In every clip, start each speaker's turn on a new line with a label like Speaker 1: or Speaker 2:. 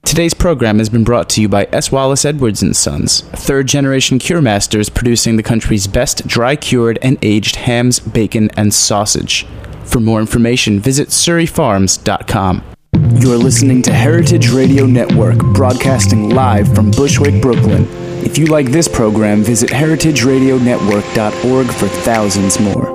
Speaker 1: Today's program has been brought to you by S. Wallace Edwards & Sons, third-generation cure masters producing the country's best dry-cured and aged hams, bacon, and sausage. For more information, visit surreyfarms.com. You're listening to Heritage Radio Network, broadcasting live from Bushwick, Brooklyn. If you like this program, visit heritageradionetwork.org for thousands more.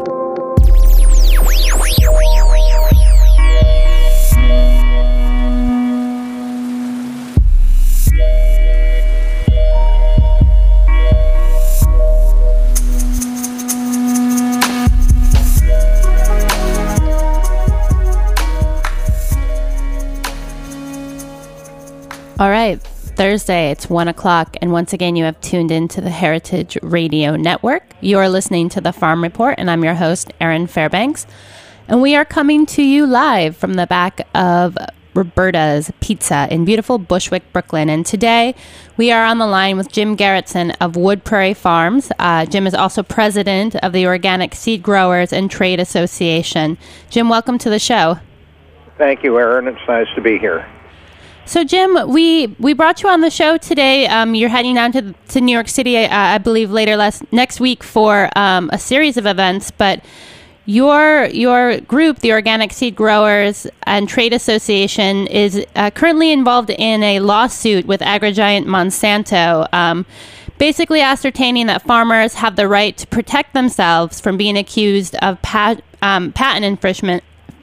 Speaker 2: All right, Thursday, it's 1 o'clock, and once again, you have tuned into the Heritage Radio Network. You are listening to The Farm Report, and I'm your host, Erin Fairbanks. And we are coming to you live from the back of Roberta's Pizza in beautiful Bushwick, Brooklyn. And today, we are on the line with Jim Gerritsen of Wood Prairie Farms. Jim is also president of the Organic Seed Growers and Trade Association. Jim, welcome to the show.
Speaker 3: Thank you, Erin. It's nice to be here.
Speaker 2: So, Jim, we brought you on the show today. You're heading down to New York City, I believe, next week for a series of events. But your group, the Organic Seed Growers and Trade Association, is currently involved in a lawsuit with agrigiant Monsanto, basically ascertaining that farmers have the right to protect themselves from being accused of patent infringement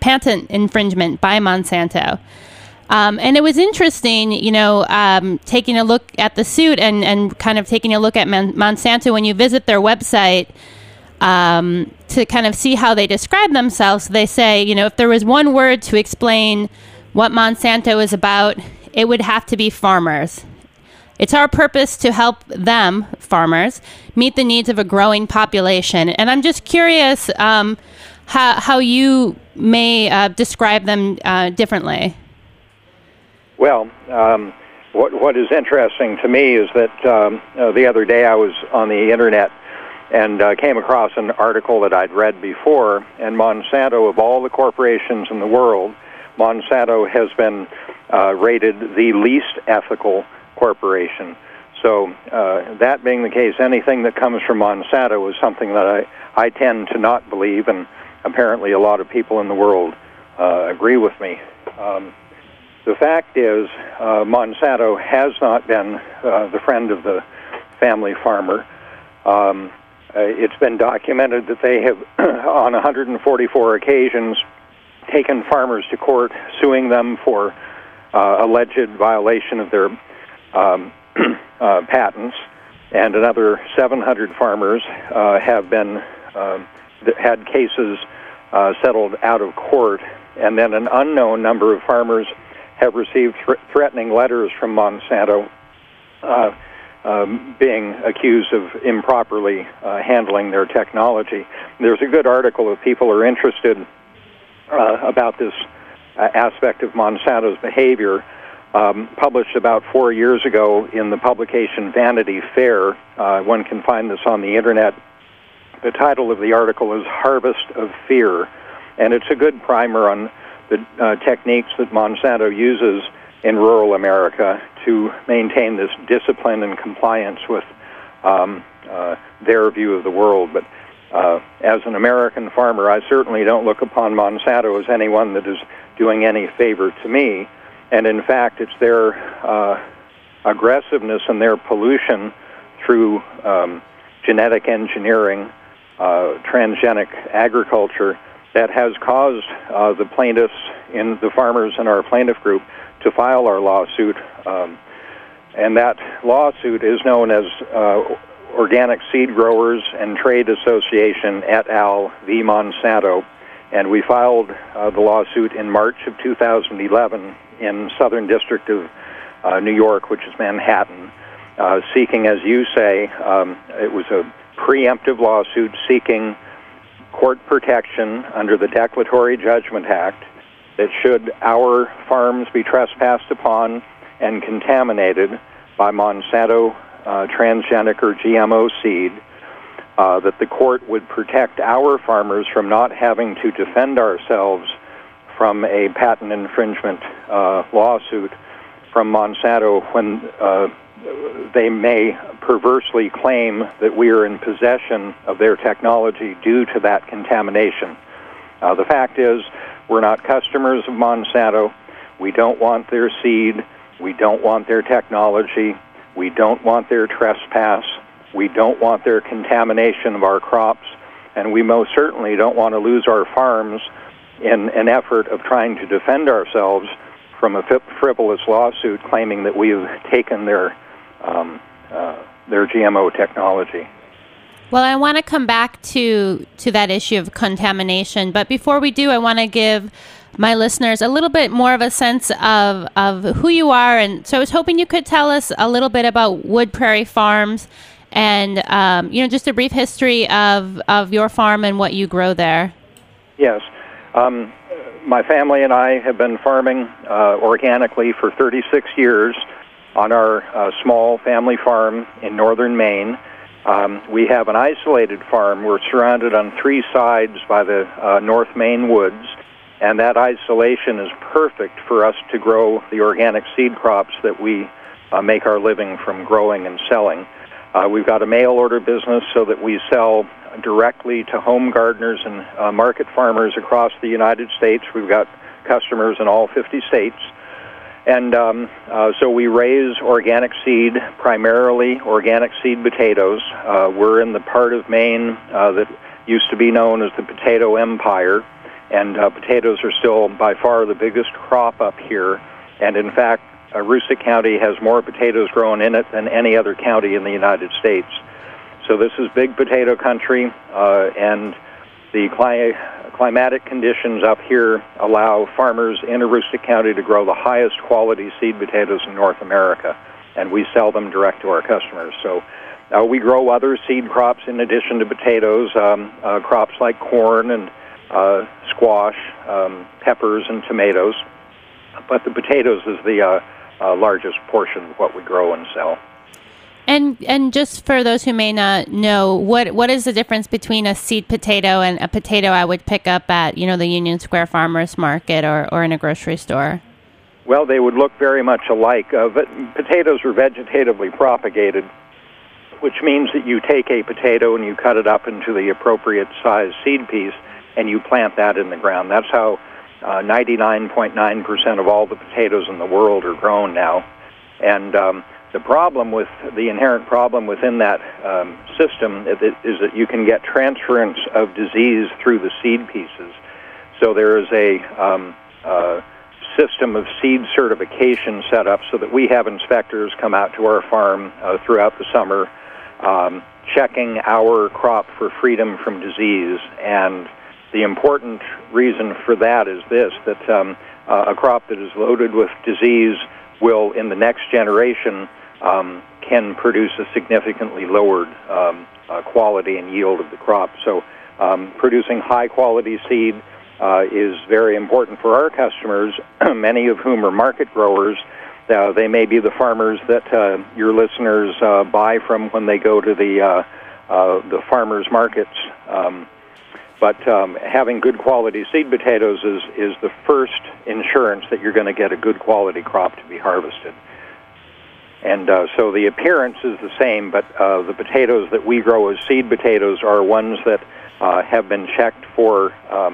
Speaker 2: by Monsanto. And it was interesting, taking a look at the suit and kind of taking a look at Monsanto when you visit their website to kind of see how they describe themselves. They say, if there was one word to explain what Monsanto is about, it would have to be farmers. It's our purpose to help them, farmers, meet the needs of a growing population. And I'm just curious how you may describe them differently.
Speaker 3: Well, what is interesting to me is that the other day I was on the Internet and came across an article that I'd read before, and Monsanto, of all the corporations in the world, Monsanto has been rated the least ethical corporation. So that being the case, anything that comes from Monsanto is something that I tend to not believe, and apparently a lot of people in the world agree with me. The fact is, Monsanto has not been the friend of the family farmer. It's been documented that they have, on 144 occasions, taken farmers to court, suing them for alleged violation of their patents, and another 700 farmers have been had cases settled out of court, and then an unknown number of farmers have received threatening letters from Monsanto being accused of improperly handling their technology. There's a good article if people are interested about this aspect of Monsanto's behavior, published about 4 years ago in the publication Vanity Fair. One can find this on the Internet. The title of the article is Harvest of Fear, and it's a good primer on the techniques that Monsanto uses in rural America to maintain this discipline and compliance with their view of the world. But as an American farmer, I certainly don't look upon Monsanto as anyone that is doing any favor to me. And in fact, it's their aggressiveness and their pollution through genetic engineering, transgenic agriculture, that has caused the plaintiffs, the farmers in our plaintiff group, to file our lawsuit. And that lawsuit is known as Organic Seed Growers and Trade Association et al. V. Monsanto. And we filed the lawsuit in March of 2011 in Southern District of New York, which is Manhattan, seeking, as you say, it was a preemptive lawsuit seeking court protection under the Declaratory Judgment Act that should our farms be trespassed upon and contaminated by Monsanto transgenic or GMO seed, that the court would protect our farmers from not having to defend ourselves from a patent infringement lawsuit from Monsanto when they may perversely claim that we are in possession of their technology due to that contamination. The fact is, we're not customers of Monsanto. We don't want their seed. We don't want their technology. We don't want their trespass. We don't want their contamination of our crops. And we most certainly don't want to lose our farms in an effort of trying to defend ourselves from a frivolous lawsuit claiming that we've taken their GMO technology.
Speaker 2: Well, I want to come back to that issue of contamination, but before we do, I want to give my listeners a little bit more of a sense of who you are, and so I was hoping you could tell us a little bit about Wood Prairie Farms, and just a brief history of your farm and what you grow there.
Speaker 3: Yes. My family and I have been farming organically for 36 years on our small family farm in northern Maine. We have an isolated farm. We're surrounded on three sides by the North Maine woods, and that isolation is perfect for us to grow the organic seed crops that we make our living from growing and selling. We've got a mail order business so that we sell directly to home gardeners and market farmers across the United States. We've got customers in all 50 states. And so we raise organic seed, primarily organic seed potatoes. We're in the part of Maine that used to be known as the Potato Empire, and potatoes are still by far the biggest crop up here. And in fact, Aroostook County has more potatoes grown in it than any other county in the United States. So this is big potato country, and the climatic conditions up here allow farmers in Aroostook County to grow the highest quality seed potatoes in North America, and we sell them direct to our customers. So we grow other seed crops in addition to potatoes, crops like corn and squash, peppers and tomatoes, but the potatoes is the largest portion of what we grow and sell.
Speaker 2: And just for those who may not know, what is the difference between a seed potato and a potato I would pick up at, the Union Square Farmers Market or in a grocery store?
Speaker 3: Well, they would look very much alike. But potatoes are vegetatively propagated, which means that you take a potato and you cut it up into the appropriate size seed piece and you plant that in the ground. That's how 99.9% of all the potatoes in the world are grown now. And the inherent problem within that system is that you can get transference of disease through the seed pieces. So there is a system of seed certification set up so that we have inspectors come out to our farm throughout the summer, checking our crop for freedom from disease. And the important reason for that is this, that a crop that is loaded with disease will, in the next generation, can produce a significantly lowered quality and yield of the crop. So producing high-quality seed is very important for our customers, many of whom are market growers. They may be the farmers that your listeners buy from when they go to the farmers' markets. But having good quality seed potatoes is the first insurance that you're going to get a good quality crop to be harvested. And so the appearance is the same, but the potatoes that we grow as seed potatoes are ones that have been checked for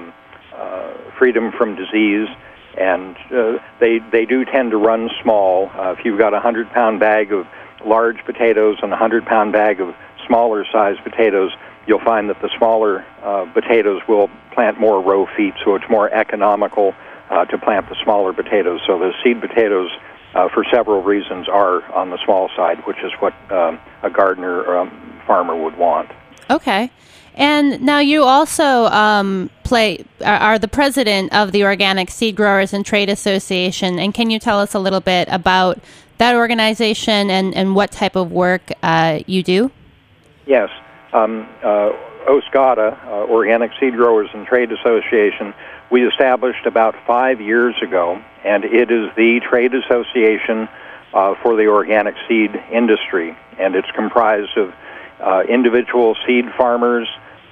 Speaker 3: freedom from disease, and they do tend to run small. If you've got a 100-pound bag of large potatoes and a 100-pound bag of smaller-sized potatoes, you'll find that the smaller potatoes will plant more row feet, so it's more economical to plant the smaller potatoes. So the seed potatoes, for several reasons, are on the small side, which is what a gardener or farmer would want.
Speaker 2: Okay. And now you also are the president of the Organic Seed Growers and Trade Association, and can you tell us a little bit about that organization and what type of work you do? Yes.
Speaker 3: OSCATA, Organic Seed Growers and Trade Association, we established about 5 years ago, and it is the trade association for the organic seed industry, and it's comprised of individual seed farmers,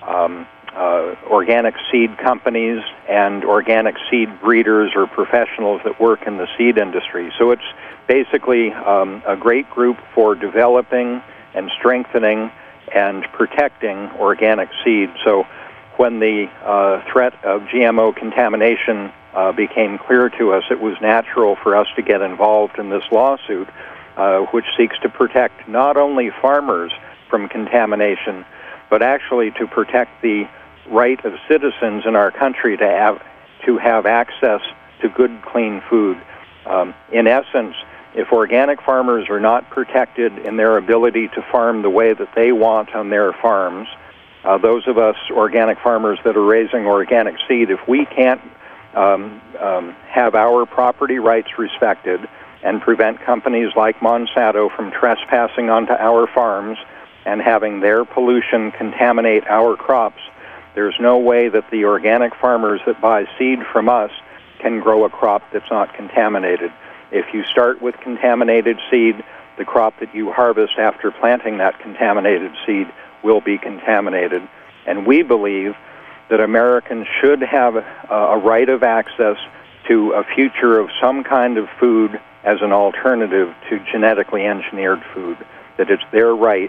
Speaker 3: organic seed companies, and organic seed breeders or professionals that work in the seed industry. So it's basically a great group for developing and strengthening and protecting organic seed. So when the threat of GMO contamination became clear to us, it was natural for us to get involved in this lawsuit, which seeks to protect not only farmers from contamination, but actually to protect the right of citizens in our country to have access to good, clean food. In essence, if organic farmers are not protected in their ability to farm the way that they want on their farms, those of us organic farmers that are raising organic seed, if we can't have our property rights respected and prevent companies like Monsanto from trespassing onto our farms and having their pollution contaminate our crops, there's no way that the organic farmers that buy seed from us can grow a crop that's not contaminated. If you start with contaminated seed, the crop that you harvest after planting that contaminated seed will be contaminated. And we believe that Americans should have a right of access to a future of some kind of food as an alternative to genetically engineered food, that it's their right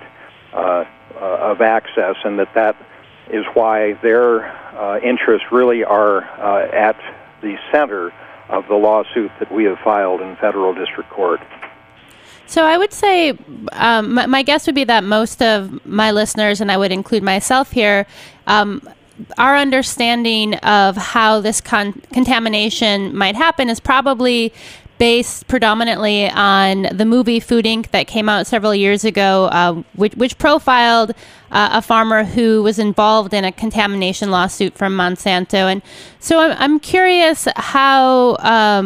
Speaker 3: of access, and that is why their interests really are at the center of the lawsuit that we have filed in federal district court.
Speaker 2: So I would say my guess would be that most of my listeners, and I would include myself here, our understanding of how this contamination might happen is probably based predominantly on the movie Food Inc. that came out several years ago, which profiled a farmer who was involved in a contamination lawsuit from Monsanto. And so I'm curious how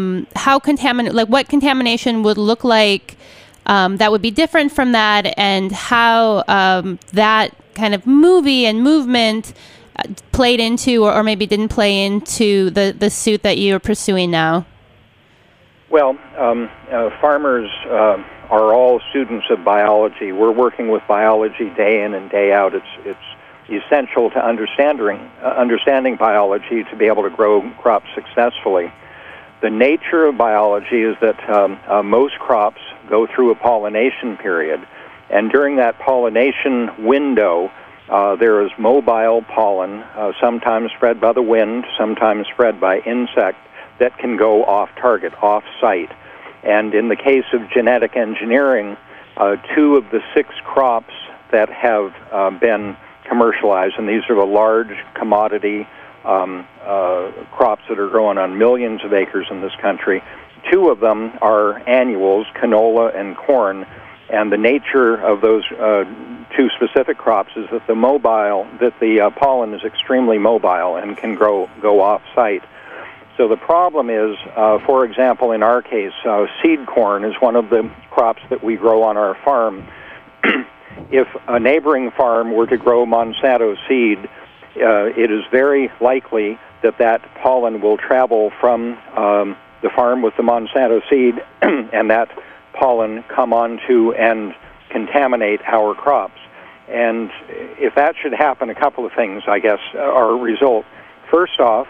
Speaker 2: what contamination would look like that would be different from that, and how that kind of movie and movement played into, or maybe didn't play into, the suit that you're pursuing now.
Speaker 3: Well, farmers are all students of biology. We're working with biology day in and day out. It's essential to understanding biology to be able to grow crops successfully. The nature of biology is that most crops go through a pollination period, and during that pollination window, there is mobile pollen, sometimes spread by the wind, sometimes spread by insect, that can go off-target, off-site. And in the case of genetic engineering, 2 of the 6 crops that have been commercialized, and these are the large commodity crops that are grown on millions of acres in this country, 2 of them are annuals, canola and corn. And the nature of those 2 specific crops is that the pollen is extremely mobile and can go off-site. So the problem is, for example, in our case, seed corn is one of the crops that we grow on our farm. If a neighboring farm were to grow Monsanto seed, it is very likely that pollen will travel from the farm with the Monsanto seed and that pollen come onto and contaminate our crops. And if that should happen, a couple of things, I guess, are a result. First off,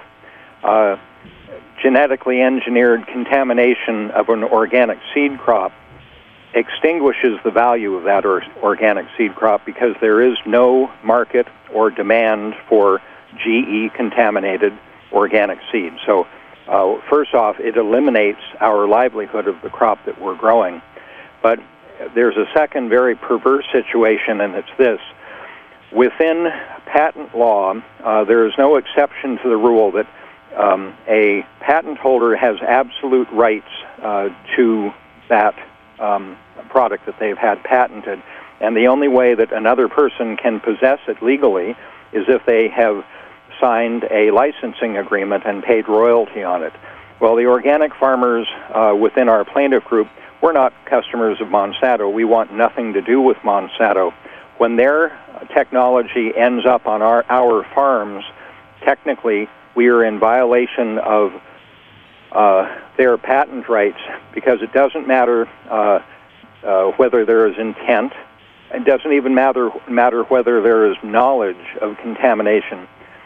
Speaker 3: genetically engineered contamination of an organic seed crop extinguishes the value of that organic seed crop, because there is no market or demand for GE-contaminated organic seed. So first off, it eliminates our livelihood of the crop that we're growing. But there's a second very perverse situation, and it's this. Within patent law, there is no exception to the rule that a patent holder has absolute rights to that product that they've had patented, and the only way that another person can possess it legally is if they have signed a licensing agreement and paid royalty on it. Well, the organic farmers within our plaintiff group, we're not customers of Monsanto. We want nothing to do with Monsanto. When their technology ends up on our farms, technically we are in violation of their patent rights, because it doesn't matter whether there is intent. It doesn't even matter whether there is knowledge of contamination.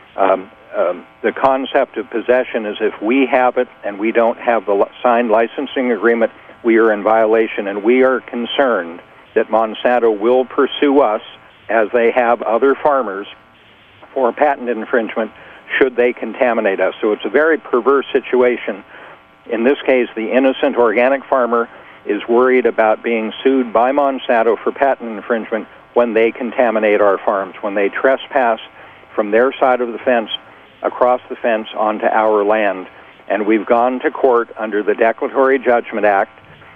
Speaker 3: The concept of possession is if we have it and we don't have the signed licensing agreement, we are in violation, and we are concerned that Monsanto will pursue us, as they have other farmers, for patent infringement should they contaminate us. So it's a very perverse situation. In this case, the innocent organic farmer is worried about being sued by Monsanto for patent infringement when they contaminate our farms, when they trespass from their side of the fence across the fence onto our land. And we've gone to court under the Declaratory Judgment Act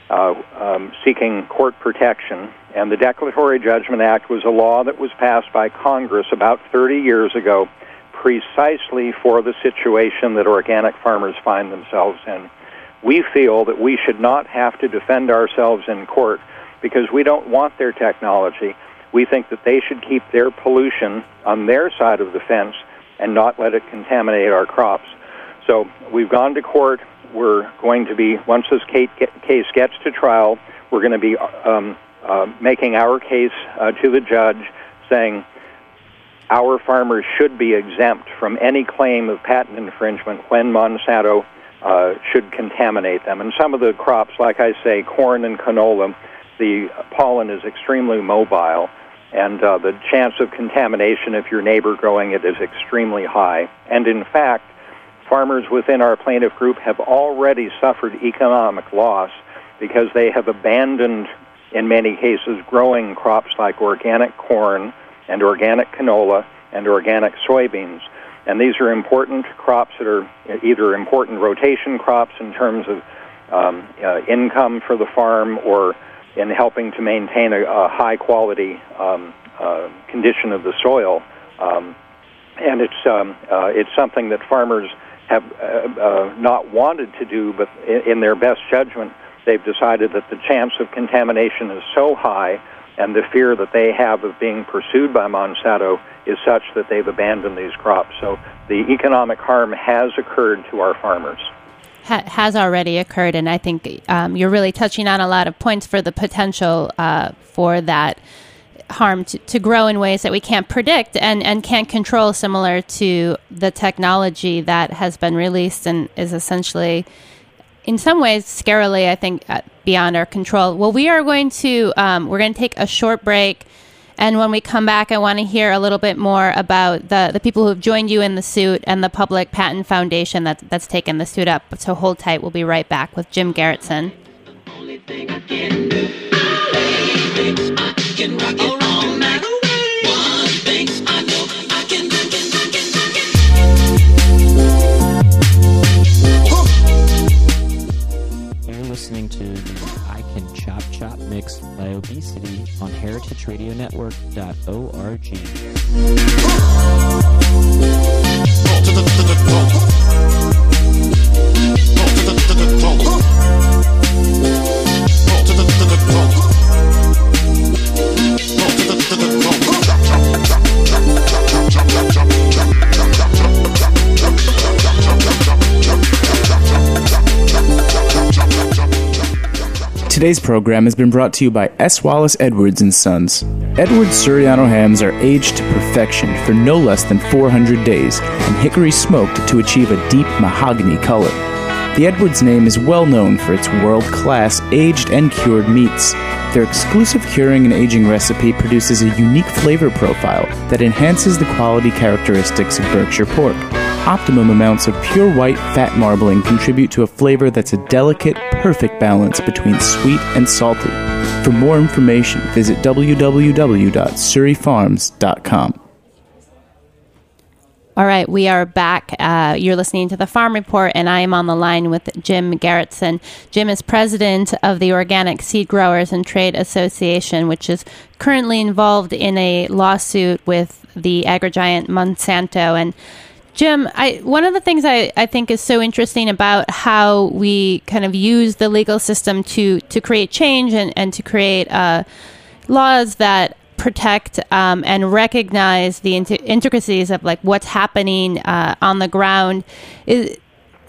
Speaker 3: seeking court protection. And the Declaratory Judgment Act was a law that was passed by Congress about 30 years ago precisely for the situation that organic farmers find themselves in. We feel that we should not have to defend ourselves in court because we don't want their technology. We think that they should keep their pollution on their side of the fence and not let it contaminate our crops. So we've gone to court. We're going to be, once this case gets to trial, we're going to be making our case to the judge, saying our farmers should be exempt from any claim of patent infringement when Monsanto should contaminate them. And some of the crops, like I say, corn and canola, the pollen is extremely mobile, and the chance of contamination if your neighbor growing it is extremely high. And in fact, farmers within our plaintiff group have already suffered economic loss because they have abandoned, in many cases, growing crops like organic corn and organic canola and organic soybeans. And these are important crops that are either important rotation crops in terms of income for the farm or in helping to maintain a high-quality condition of the soil. And it's something that farmers have not wanted to do, but in their best judgment, they've decided that the chance of contamination is so high and the fear that they have of being pursued by Monsanto is such that they've abandoned these crops. So the economic harm has occurred to our farmers.
Speaker 2: Has already occurred, and I think you're really touching on a lot of points for the potential for that harm to grow in ways that we can't predict and can't control, similar to the technology that has been released and is essentially, in some ways, scarily, I think, beyond our control. Well, we are going to we're going to take a short break, and when we come back, I want to hear a little bit more about the people who have joined you in the suit and the Public Patent Foundation that's taken the suit up. So hold tight. We'll be right back with Jim Garretson.
Speaker 4: Only thing I can do, I can rock it all night away. One thing I know I can do.
Speaker 5: You're listening to the I Can Chop Chop mix by Obesity on heritageradionetwork.org.
Speaker 1: Today's program has been brought to you by S. Wallace Edwards & Sons. Edwards Suriano hams are aged to perfection for no less than 400 days and hickory smoked to achieve a deep mahogany color. The Edwards name is well known for its world-class aged and cured meats. Their exclusive curing and aging recipe produces a unique flavor profile that enhances the quality characteristics of Berkshire pork. Optimum amounts of pure white fat marbling contribute to a flavor that's a delicate, perfect balance between sweet and salty. For more information, visit www.surreyfarms.com.
Speaker 2: All right, we are back. You're listening to The Farm Report, and I am on the line with Jim Garretson. Jim is president of the Organic Seed Growers and Trade Association, which is currently involved in a lawsuit with the agri-giant Monsanto. And Jim, one of the things I think is so interesting about how we kind of use the legal system to create change and to create laws that protect and recognize the intricacies of like what's happening on the ground is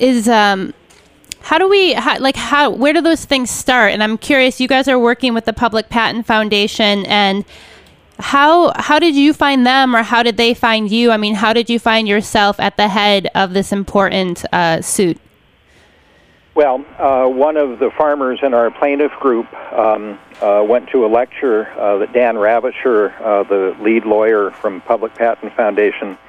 Speaker 2: where do those things start? And I'm curious, you guys are working with the Public Patent Foundation, and how did you find them, or how did they find you? I mean, how did you find yourself at the head of this important suit?
Speaker 3: Well, one of the farmers in our plaintiff group went to a lecture that Dan Ravisher, the lead lawyer from Public Patent Foundation,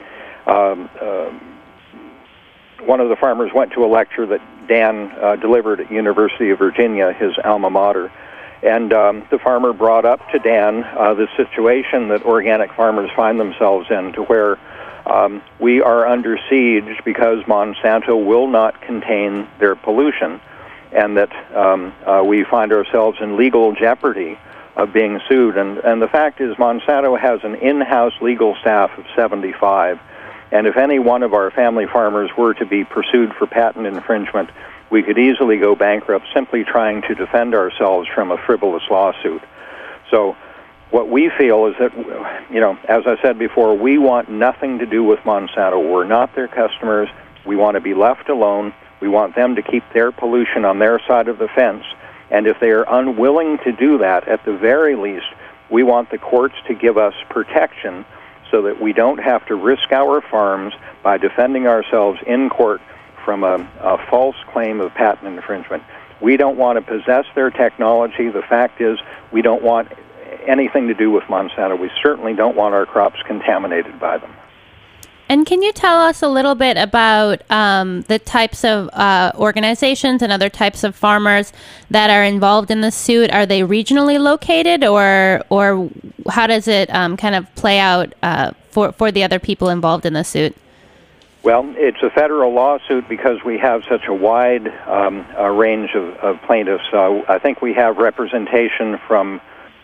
Speaker 3: one of the farmers went to a lecture that Dan delivered at University of Virginia, his alma mater. And the farmer brought up to Dan the situation that organic farmers find themselves in, to where we are under siege because Monsanto will not contain their pollution, and that we find ourselves in legal jeopardy of being sued. And the fact is, Monsanto has an in-house legal staff of 75, and if any one of our family farmers were to be pursued for patent infringement, we could easily go bankrupt simply trying to defend ourselves from a frivolous lawsuit. So what we feel is that, as I said before, we want nothing to do with Monsanto. We're not their customers. We want to be left alone. We want them to keep their pollution on their side of the fence. And if they are unwilling to do that, at the very least, we want the courts to give us protection so that we don't have to risk our farms by defending ourselves in court from a false claim of patent infringement. We don't want to possess their technology. The fact is, we don't want anything to do with Monsanto. We certainly don't want our crops contaminated by them.
Speaker 2: And can you tell us a little bit about the types of organizations and other types of farmers that are involved in the suit? Are they regionally located, or how does it kind of play out for the other people involved in the suit?
Speaker 3: Well, it's a federal lawsuit because we have such a wide range of plaintiffs. I think we have representation from,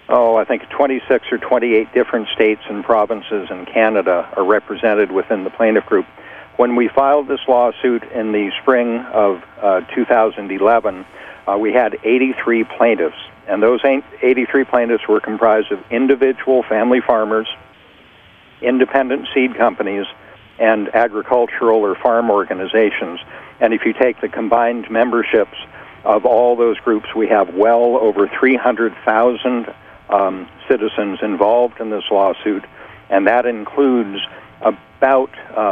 Speaker 3: 26 or 28 different states and provinces in Canada are represented within the plaintiff group. When we filed this lawsuit in the spring of 2011, we had 83 plaintiffs, and those 83 plaintiffs were comprised of individual family farmers, independent seed companies, and agricultural or farm organizations. And if you take the combined memberships of all those groups, we have well over 300,000 citizens involved in this lawsuit, and that includes about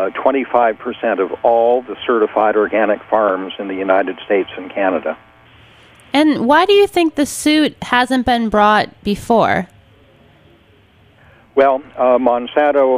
Speaker 3: 25% of all the certified organic farms in the United States and Canada.
Speaker 2: And why do you think the suit hasn't been brought before?
Speaker 3: Well, Monsanto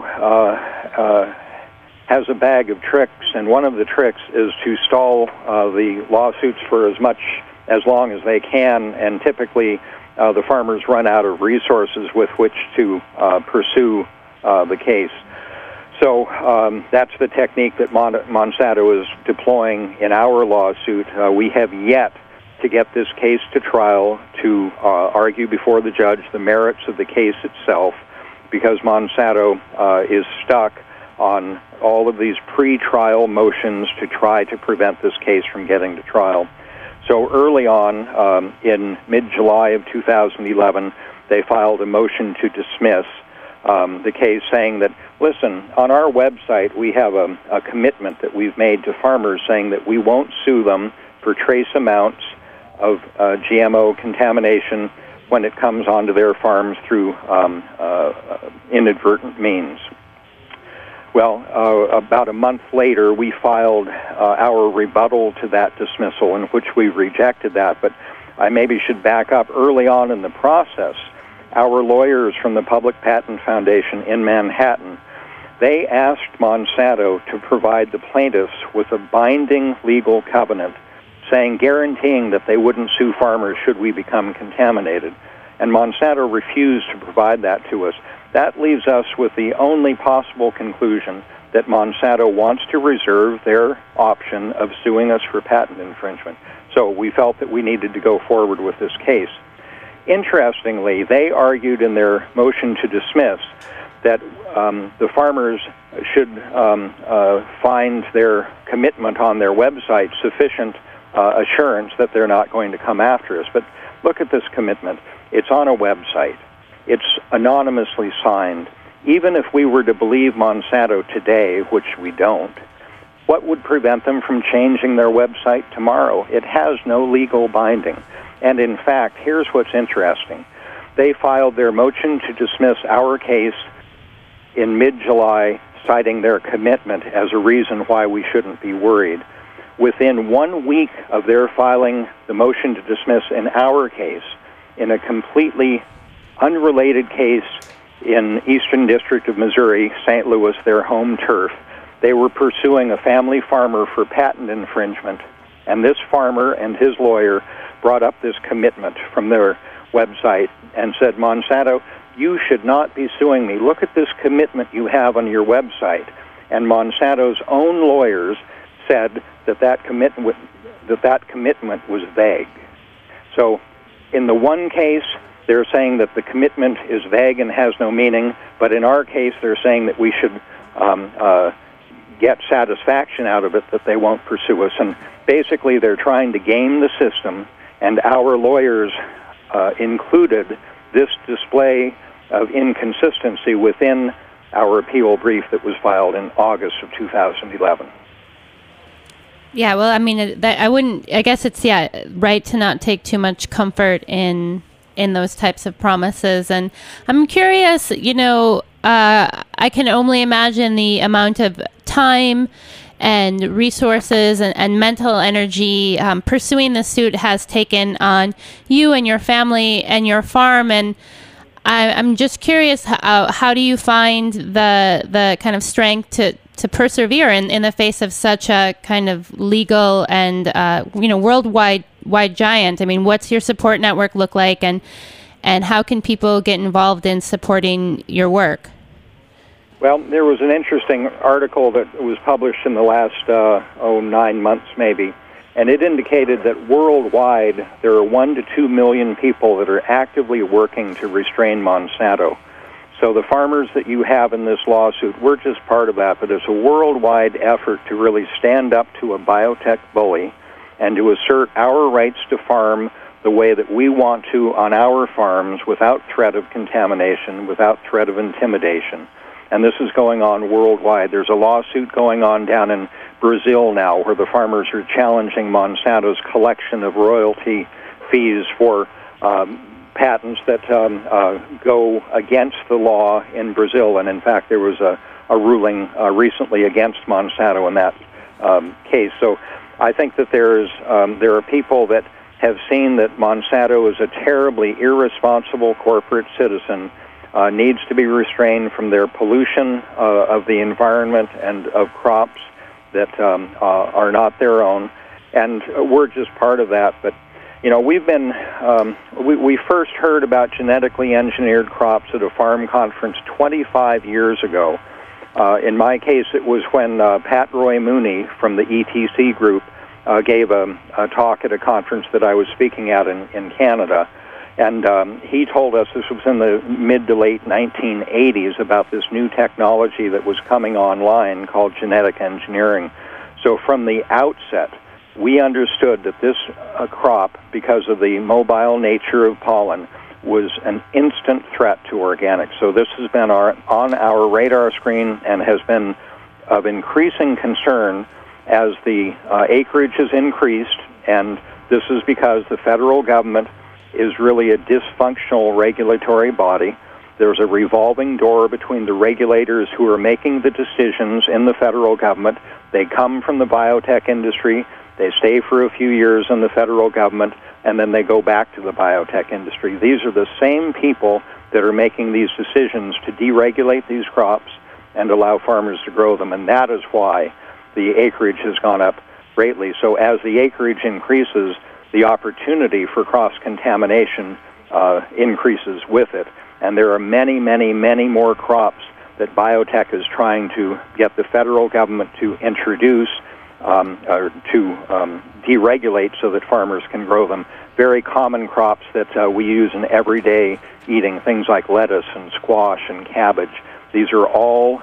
Speaker 3: has a bag of tricks, and one of the tricks is to stall the lawsuits for as long as they can, and typically the farmers run out of resources with which to pursue the case. So that's the technique that Monsanto is deploying in our lawsuit. We have yet to get this case to trial to argue before the judge the merits of the case itself, because Monsanto is stuck on all of these pre-trial motions to try to prevent this case from getting to trial. So early on, in mid-July of 2011, they filed a motion to dismiss the case, saying that, listen, on our website we have a commitment that we've made to farmers saying that we won't sue them for trace amounts of GMO contamination when it comes onto their farms through inadvertent means. Well, about a month later, we filed our rebuttal to that dismissal, in which we rejected that. But I maybe should back up. Early on in the process, our lawyers from the Public Patent Foundation in Manhattan, they asked Monsanto to provide the plaintiffs with a binding legal covenant guaranteeing that they wouldn't sue farmers should we become contaminated. And Monsanto refused to provide that to us. That leaves us with the only possible conclusion that Monsanto wants to reserve their option of suing us for patent infringement. So we felt that we needed to go forward with this case. Interestingly, they argued in their motion to dismiss that the farmers should find their commitment on their website sufficient assurance that they're not going to come after us. But look at this commitment. It's on a website. It's anonymously signed. Even if we were to believe Monsanto today, which we don't, what would prevent them from changing their website tomorrow? It has no legal binding. And in fact, here's what's interesting. They filed their motion to dismiss our case in mid-July, citing their commitment as a reason why we shouldn't be worried. within 1 week of their filing the motion to dismiss in our case, in a completely unrelated case in Eastern District of Missouri, St. Louis, their home turf, they were pursuing a family farmer for patent infringement. And this farmer and his lawyer brought up this commitment from their website and said, Monsanto, you should not be suing me. Look at this commitment you have on your website. And Monsanto's own lawyers said that commitment was vague. So in the one case, they're saying that the commitment is vague and has no meaning, but in our case, they're saying that we should get satisfaction out of it, that they won't pursue us. And basically, they're trying to game the system, and our lawyers included this display of inconsistency within our appeal brief that was filed in August of 2011.
Speaker 2: Yeah, well, I mean, I guess it's, right to not take too much comfort in those types of promises. And I'm curious, I can only imagine the amount of time and resources and mental energy pursuing the suit has taken on you and your family and your farm. And I'm just curious, how do you find the kind of strength to persevere in the face of such a kind of legal and worldwide giant? I mean, what's your support network look like, and how can people get involved in supporting your work?
Speaker 3: Well, there was an interesting article that was published in the last 9 months maybe, and it indicated that worldwide there are 1 to 2 million people that are actively working to restrain Monsanto. So the farmers that you have in this lawsuit, we're just part of that, but it's a worldwide effort to really stand up to a biotech bully and to assert our rights to farm the way that we want to on our farms without threat of contamination, without threat of intimidation. And this is going on worldwide. There's a lawsuit going on down in Brazil now where the farmers are challenging Monsanto's collection of royalty fees for patents that go against the law in Brazil. And in fact, there was a ruling recently against Monsanto in that case. So I think that there are people that have seen that Monsanto is a terribly irresponsible corporate citizen, needs to be restrained from their pollution of the environment and of crops that are not their own. And we're just part of that. But, we've been, we first heard about genetically engineered crops at a farm conference 25 years ago. In my case, it was when Pat Roy Mooney from the ETC group gave a talk at a conference that I was speaking at in Canada. And he told us, this was in the mid to late 1980s, about this new technology that was coming online called genetic engineering. So from the outset, we understood that this crop, because of the mobile nature of pollen, was an instant threat to organics. So this has been on our radar screen and has been of increasing concern as the acreage has increased, and this is because the federal government is really a dysfunctional regulatory body. There's a revolving door between the regulators who are making the decisions in the federal government. They come from the biotech industry, they stay for a few years in the federal government, and then they go back to the biotech industry. These are the same people that are making these decisions to deregulate these crops and allow farmers to grow them, and that is why the acreage has gone up greatly. So as the acreage increases, the opportunity for cross-contamination increases with it. And there are many, many, many more crops that biotech is trying to get the federal government to introduce or to deregulate so that farmers can grow them. Very common crops that we use in everyday eating, things like lettuce and squash and cabbage. These are all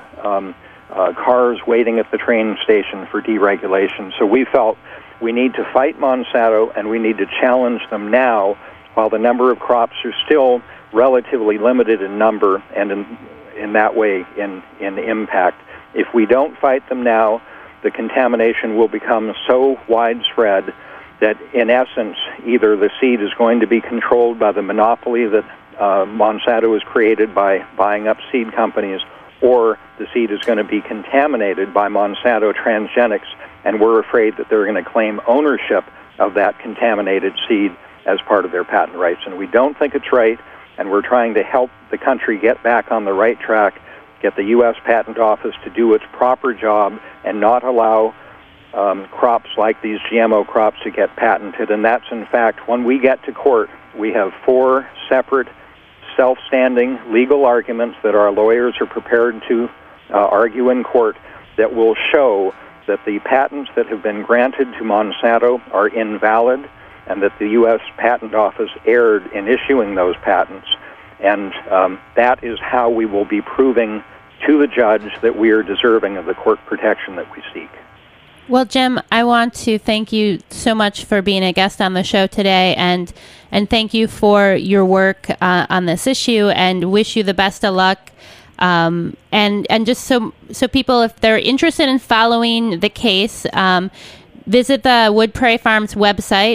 Speaker 3: cars waiting at the train station for deregulation. So we felt we need to fight Monsanto, and we need to challenge them now while the number of crops are still relatively limited in number and in that way in impact. If we don't fight them now, the contamination will become so widespread that, in essence, either the seed is going to be controlled by the monopoly that Monsanto has created by buying up seed companies, or the seed is going to be contaminated by Monsanto transgenics, and we're afraid that they're going to claim ownership of that contaminated seed as part of their patent rights. And we don't think it's right, and we're trying to help the country get back on the right track, get the U.S. Patent Office to do its proper job and not allow crops like these GMO crops to get patented. And that's, in fact, when we get to court, we have 4 separate self-standing legal arguments that our lawyers are prepared to argue in court that will show that the patents that have been granted to Monsanto are invalid and that the U.S. Patent Office erred in issuing those patents. And that is how we will be proving to the judge that we are deserving of the court protection that we seek.
Speaker 2: Well, Jim, I want to thank you so much for being a guest on the show today, and thank you for your work on this issue, and wish you the best of luck. And just so people, if they're interested in following the case, visit the Wood Prairie Farms website,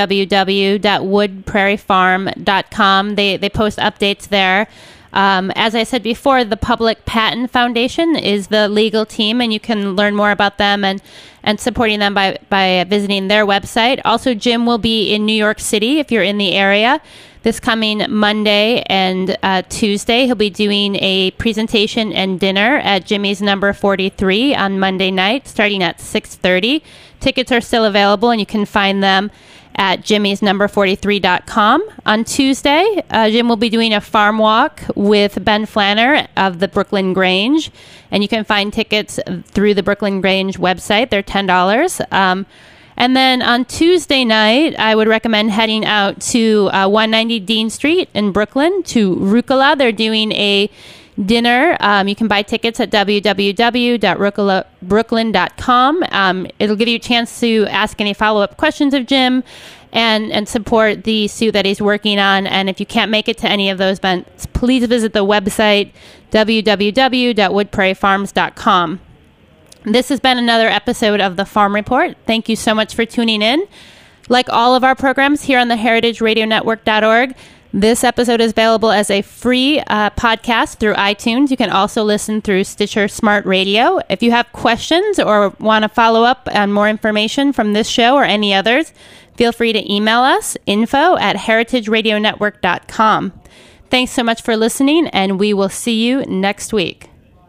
Speaker 2: www.woodprairiefarm.com. They post updates there. As I said before, the Public Patent Foundation is the legal team, and you can learn more about them and supporting them by visiting their website. Also, Jim will be in New York City if you're in the area this coming Monday and Tuesday. He'll be doing a presentation and dinner at Jimmy's Number 43 on Monday night, starting at 6:30. Tickets are still available, and you can find them at jimmysnumber43.com. On Tuesday, Jim will be doing a farm walk with Ben Flanner of the Brooklyn Grange, and you can find tickets through the Brooklyn Grange website. They're $10. And then on Tuesday night, I would recommend heading out to 190 Dean Street in Brooklyn to Rucola. They're doing a dinner. You can buy tickets at www.rucolabrooklyn.com. It'll give you a chance to ask any follow-up questions of Jim and support the suit that he's working on. And if you can't make it to any of those events, please visit the website, www.woodprairiefarms.com. This has been another episode of The Farm Report. Thank you so much for tuning in. Like all of our programs here on the heritageradionetwork.org, this episode is available as a free podcast through iTunes. You can also listen through Stitcher Smart Radio. If you have questions or want to follow up on more information from this show or any others, feel free to email us, info@heritageradionetwork.com. Thanks so much for listening, and we will see you next week.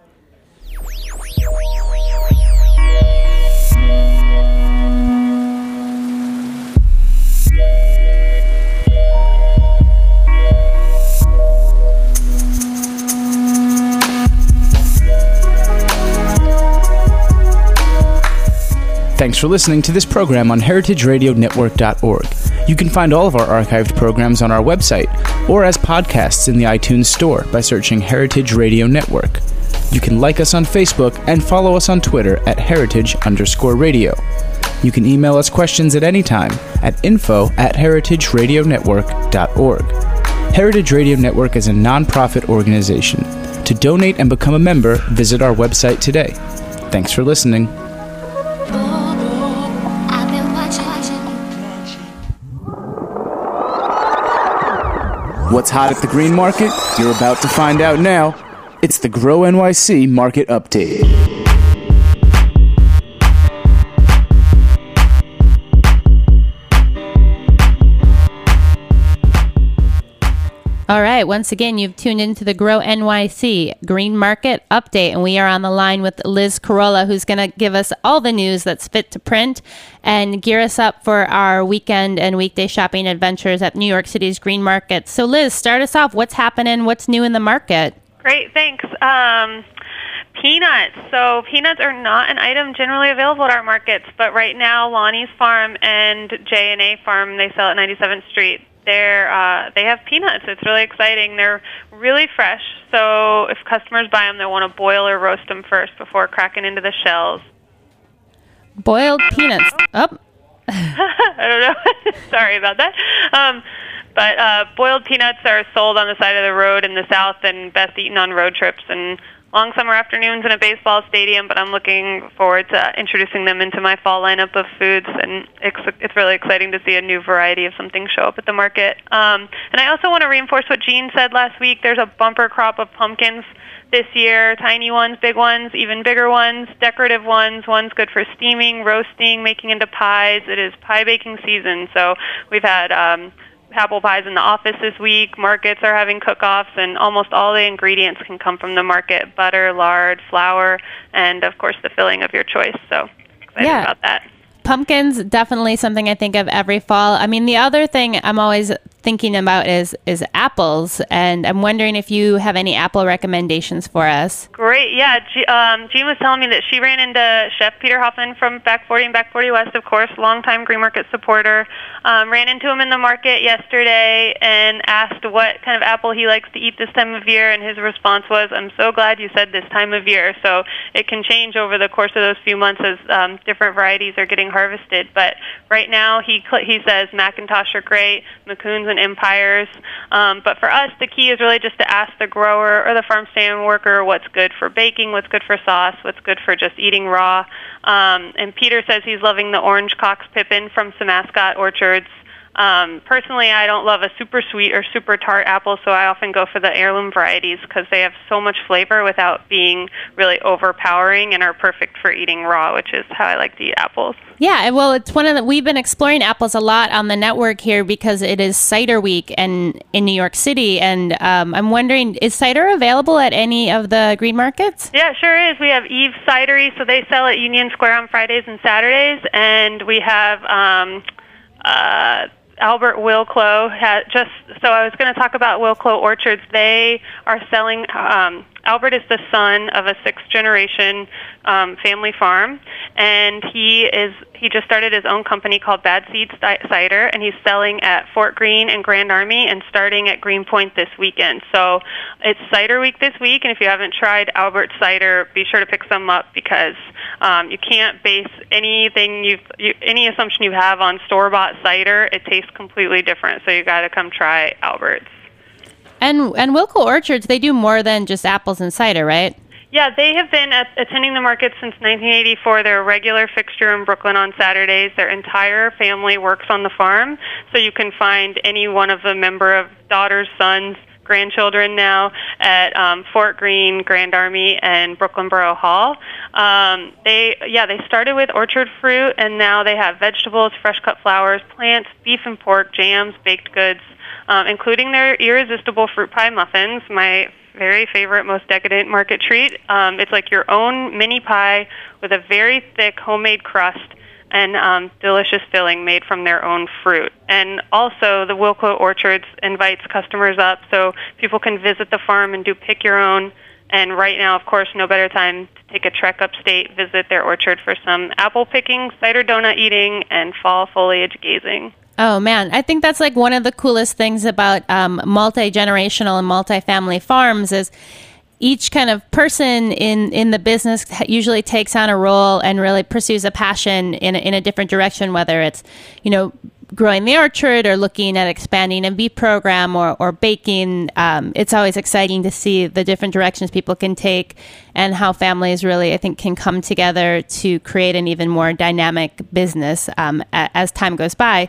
Speaker 1: Thanks for listening to this program on heritageradionetwork.org. You can find all of our archived programs on our website or as podcasts in the iTunes Store by searching Heritage Radio Network. You can like us on Facebook and follow us on Twitter at @heritage_radio. You can email us questions at any time at info@heritageradionetwork.org. Heritage Radio Network is a non-profit organization. To donate and become a member, visit our website today. Thanks for listening. What's hot at the green market? You're about to find out now. It's the Grow NYC Market Update.
Speaker 2: All right. Once again, you've tuned into the Grow NYC Green Market Update, and we are on the line with Liz Carolla, who's going to give us all the news that's fit to print and gear us up for our weekend and weekday shopping adventures at New York City's Green Market. So, Liz, start us off. What's happening? What's new in the market?
Speaker 6: Great, thanks. Peanuts. So peanuts are not an item generally available at our markets, but right now Lonnie's Farm and J&A Farm, they sell at 97th Street. They have peanuts. It's really exciting. They're really fresh, so if customers buy them, they want to boil or roast them first before cracking into the shells.
Speaker 2: Boiled peanuts. Oh.
Speaker 6: I don't know. Sorry about that. But boiled peanuts are sold on the side of the road in the South and best eaten on road trips and long summer afternoons in a baseball stadium, but I'm looking forward to introducing them into my fall lineup of foods, and it's really exciting to see a new variety of something show up at the market. And I also want to reinforce what Jean said last week. There's a bumper crop of pumpkins this year, tiny ones, big ones, even bigger ones, decorative ones good for steaming, roasting, making into pies. It is pie baking season, so we've had apple pies in the office this week. Markets are having cook-offs, and almost all the ingredients can come from the market: butter, lard, flour, and, of course, the filling of your choice. So excited about that.
Speaker 2: Pumpkins, definitely something I think of every fall. I mean, the other thing I'm always thinking about is apples, and I'm wondering if you have any apple recommendations for us.
Speaker 6: Great, yeah. Jean was telling me that she ran into Chef Peter Hoffman from Back 40 and Back 40 West, of course, longtime Green Market supporter. Ran into him in the market yesterday and asked what kind of apple he likes to eat this time of year, and his response was, "I'm so glad you said this time of year." So it can change over the course of those few months as different varieties are getting harvested. But right now, he says Macintosh are great, Macoons and Empires. But for us, the key is really just to ask the grower or the farm stand worker what's good for baking, what's good for sauce, what's good for just eating raw. And Peter says he's loving the Orange Cox Pippin from Samascot Orchards. Personally, I don't love a super sweet or super tart apple, so I often go for the heirloom varieties because they have so much flavor without being really overpowering and are perfect for eating raw, which is how I like to eat apples.
Speaker 2: Yeah, well, it's we've been exploring apples a lot on the network here because it is cider week and in New York City, and I'm wondering, is cider available at any of the green markets?
Speaker 6: Yeah, it sure is. We have Eve's Cidery, so they sell at Union Square on Fridays and Saturdays, and we have Albert Wilklow so I was going to talk about Wilklow Orchards. They are selling, Albert is the son of a sixth-generation family farm, and he just started his own company called Bad Seeds Cider, and he's selling at Fort Greene and Grand Army and starting at Greenpoint this weekend. So it's Cider Week this week, and if you haven't tried Albert Cider, be sure to pick some up because you can't base any assumption you have on store-bought cider. It tastes completely different, so you got to come try Albert's.
Speaker 2: And Wilco Orchards, they do more than just apples and cider, right?
Speaker 6: Yeah, they have been attending the market since 1984. They're a regular fixture in Brooklyn on Saturdays. Their entire family works on the farm, so you can find any one of the member of daughters, sons, grandchildren now at Fort Greene, Grand Army, and Brooklyn Borough Hall. They started with orchard fruit, and now they have vegetables, fresh cut flowers, plants, beef and pork, jams, baked goods, including their irresistible fruit pie muffins, my very favorite, most decadent market treat. It's like your own mini pie with a very thick homemade crust and delicious filling made from their own fruit. And also, the Wilco Orchards invites customers up so people can visit the farm and do pick your own. And right now, of course, no better time to take a trek upstate, visit their orchard for some apple picking, cider donut eating, and fall foliage gazing.
Speaker 2: Oh, man. I think that's like one of the coolest things about multi-generational and multi-family farms is each kind of person in the business usually takes on a role and really pursues a passion in a different direction, whether it's, growing the orchard or looking at expanding a bee program or baking. It's always exciting to see the different directions people can take and how families really, I think, can come together to create an even more dynamic business as time goes by.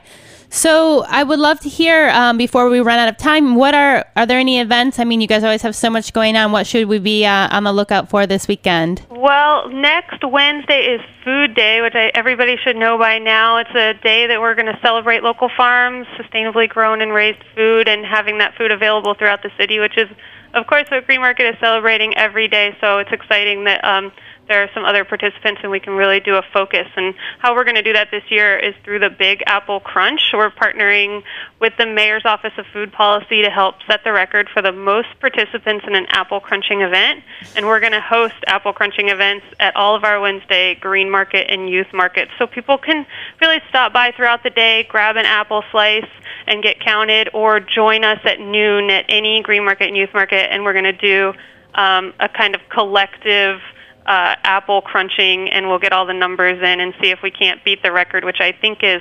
Speaker 2: So I would love to hear, before we run out of time, are there any events? I mean, you guys always have so much going on. What should we be on the lookout for this weekend?
Speaker 6: Well, next Wednesday is Food Day, which everybody should know by now. It's a day that we're going to celebrate local farms, sustainably grown and raised food, and having that food available throughout the city, which is, of course, what Green Market is celebrating every day. So it's exciting that there are some other participants and we can really do a focus. And how we're going to do that this year is through the Big Apple Crunch. We're partnering with the Mayor's Office of Food Policy to help set the record for the most participants in an apple crunching event. And we're going to host apple crunching events at all of our Wednesday Green Market and Youth Markets. So people can really stop by throughout the day, grab an apple slice, and get counted, or join us at noon at any Green Market and Youth Market. And we're going to do a kind of collective apple crunching, and we'll get all the numbers in and see if we can't beat the record, which I think is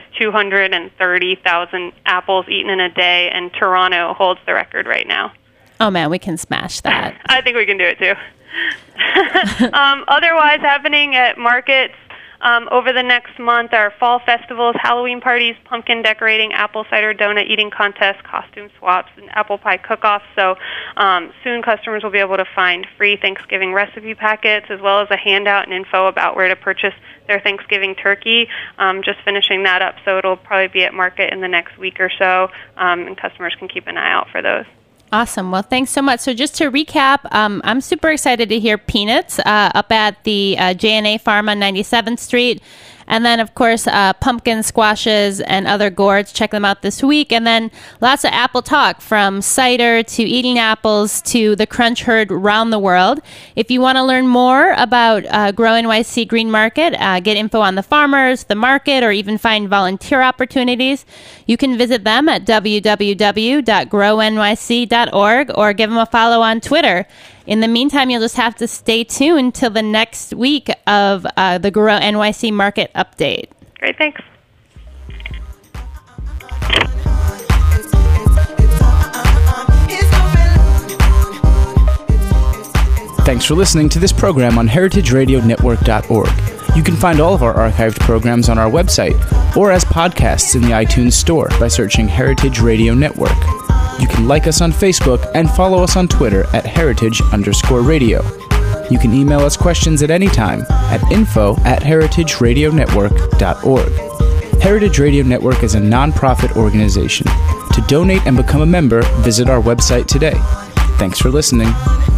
Speaker 6: 230,000 apples eaten in a day, and Toronto holds the record right now.
Speaker 2: Oh, man, we can smash that.
Speaker 6: I think we can do it, too. Otherwise, happening at markets over the next month are fall festivals, Halloween parties, pumpkin decorating, apple cider donut eating contests, costume swaps, and apple pie cook-offs. So soon customers will be able to find free Thanksgiving recipe packets as well as a handout and info about where to purchase their Thanksgiving turkey. Just finishing that up, so it'll probably be at market in the next week or so, and customers can keep an eye out for those.
Speaker 2: Awesome. Well, thanks so much. So just to recap, I'm super excited to hear Peanuts up at the J&A Farm on 97th Street. And then, of course, pumpkin squashes and other gourds. Check them out this week. And then lots of apple talk, from cider to eating apples to the Crunch Herd around the world. If you want to learn more about Grow NYC Green Market, get info on the farmers, the market, or even find volunteer opportunities, you can visit them at www.grownyc.org or give them a follow on Twitter. In the meantime, you'll just have to stay tuned till the next week of the Grow NYC Market Update.
Speaker 6: Great, thanks.
Speaker 1: Thanks for listening to this program on heritageradionetwork.org. You can find all of our archived programs on our website or as podcasts in the iTunes Store by searching Heritage Radio Network. You can like us on Facebook and follow us on Twitter at @heritage_radio. You can email us questions at any time at info@heritageradionetwork.org. Heritage Radio Network is a non-profit organization. To donate and become a member, visit our website today. Thanks for listening.